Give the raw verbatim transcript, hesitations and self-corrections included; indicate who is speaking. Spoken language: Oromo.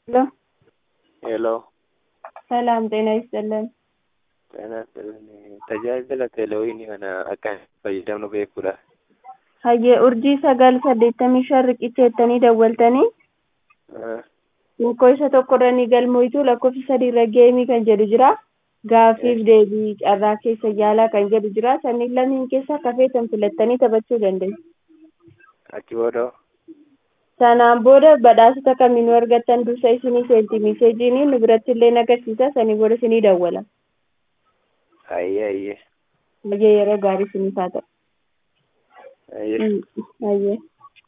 Speaker 1: Hello.
Speaker 2: Hello.
Speaker 1: ሰላም ጤና ይስጥልን።
Speaker 2: ጤና ይስጥልኝ። tajaajila teeleewwiinii kana akka fayyadamnu beekuudha.
Speaker 1: Hayyee urjii sagal saddeettamii shan riqicha jettanii dawwaltanii lakkoofsa tokkorra ni galmooftu lakkoofsa sadiirra geemii kan jedhu jira. Gaaffiif deebii carraa keessa yaalaa kan jedhu jira. Sanniin lameen keessaa kafeetan filattanii taphachuu dandeessu.
Speaker 2: Achi booda
Speaker 1: Sanaan booda badhaasota kamiinuu argattan dursa isinii seenti miseejiin nu biratti illee agarsiisa. Sanii booda isinii dawwala.
Speaker 2: ayyee ayyee
Speaker 1: Hayyee yeroo gaarii isinii haa ta'u.
Speaker 2: ayyee.
Speaker 1: Hayyee.